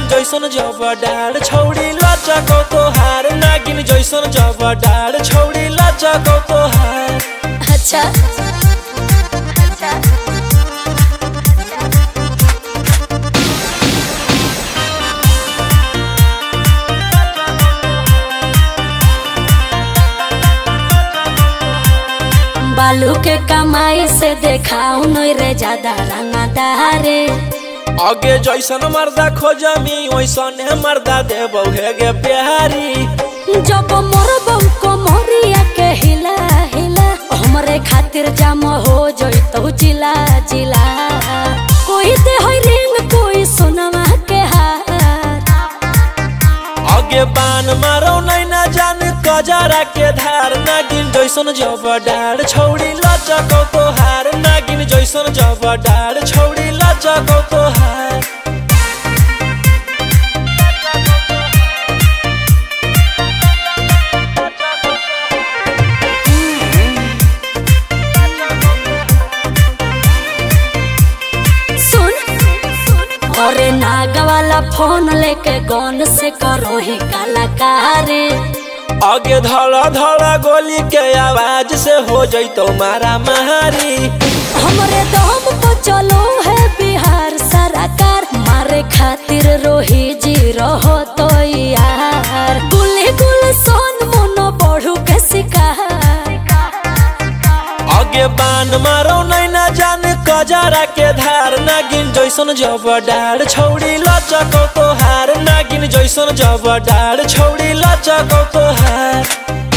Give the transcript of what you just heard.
जैसन जब डाड़ छौड़ी लचको तोहार नागिन जैसन जब डाड़ छौड़ी लचको तोहार। अच्छा बालू के कमाई से देखाऊ नई रे ज्यादा रंगदारे। आगे जैसन मर्दा खोजमी वैसन मर्दा देबौ हे गे प्यारी। जब मरबौ कोमरिया के हिला हिला हमरे खातिर जाम हो जइतौ जिला जिला। कोई दे होई रिंग कोई सोनमा के हार। आगे बान मारो नहीं ना जान कजरा के धार नागिन जैसन जब डाड़ छौड़ी लचको तोहार नागिन जैसन जब डाड़ छौड़ी लचको तोहार। अरे नाग वाला फोन लेके गन से करो ही कलाकारी। आगे धड़ा धड़ा गोली के आवाज से हो जइतो मारा मारी। हमरे दम तो चलो है बिहार सरकार मारे खातिर रोही जी रहो तो यार। गुली गुल सोन मुनो बढ़ू के शिकार। आगे बान मारो नहीं ना जान कजरा के धार नागिन जैसन जब डाड़ छौड़ी लचको तोहार नागिन जैसन जब डाड़ छौड़ी लचको तोहार।